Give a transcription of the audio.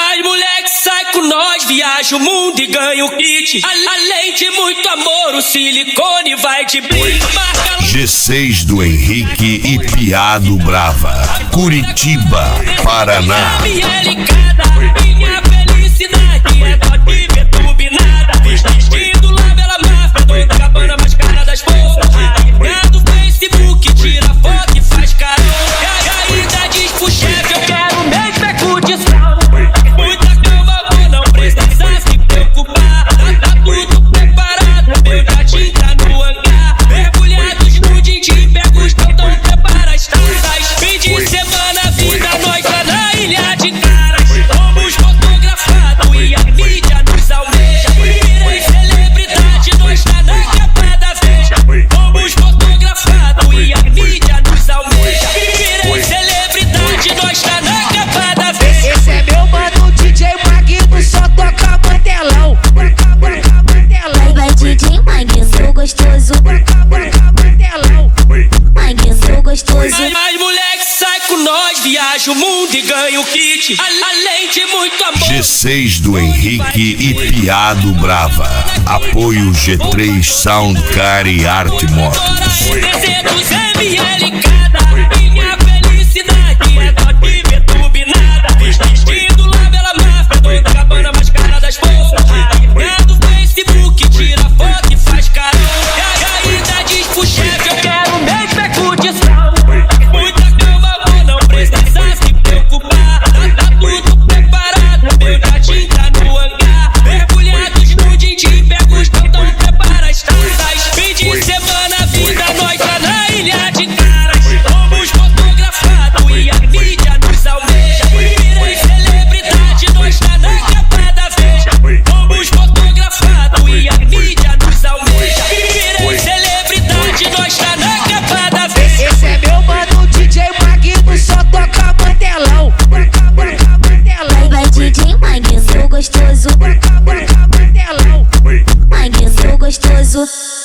Mas moleque sai com nós, viaja o mundo e ganha o kit. Além de muito amor, o silicone vai te brindar. G6 do Henrique e Piado Brava, Curitiba, Paraná. Minha felicidade é top, ver turbinada. Vestido lá pela máfia, doida, cabana mais cara das bolsas. Do Facebook, tira foto e faz carão. E ainda diz pro chefe, eu quero mesmo é curtição. Muita calma, amor, não precisa se preocupar. Tá tudo preparado, meu jatinho tá no hangar. Mergulhados no din-din, pega os tão prepara as taças. Fim de semana, vida, nós tá na ilha de caras. Somos fotografados e a mídia nos almeja. Virei celebridade, nós tá na capa da veja. Somos fotografados e a mídia nos almeja. Virei celebridade, nós tá na capa da veja. Esse é meu mano, DJ Magno, só toca mantelão. Vai DJ Magno, sou gostoso. Mantelão. Magno, sou gostoso. Mas moleque sai com nós, viaja o mundo e ganha o kit. Além de muito amor. G6 do Henrique e Piado Brava, apoio G3 Soundcar e Arte Motos. Descedos ML cada. Minha felicidade é top, ver turbinada. Vestido lá pela máfia, doida, cabana mais cara das bolsas. Do Facebook, tira foto e faz carão. E ainda diz pro chefe, eu quero mesmo é curtição. Muita calma, amor, não precisa se preocupar. Tá tudo preparado, meu jatinho tá no hangar. Mergulhados no din-din, pega os tão prepara as taças. Fim de semana, vida, nós tá na ilha de caras. Somos fotografados e a mídia nos almeja. Virei celebridade, nós tá na capa da veja. Somos fotografados e a mídia nos almeja. Virei celebridade, nós tá na capa da veja. Esse é meu mano, DJ Magno, só toca mantelão. Vai DJ Magno, sou gostoso. Mantelão. Magno, sou gostoso.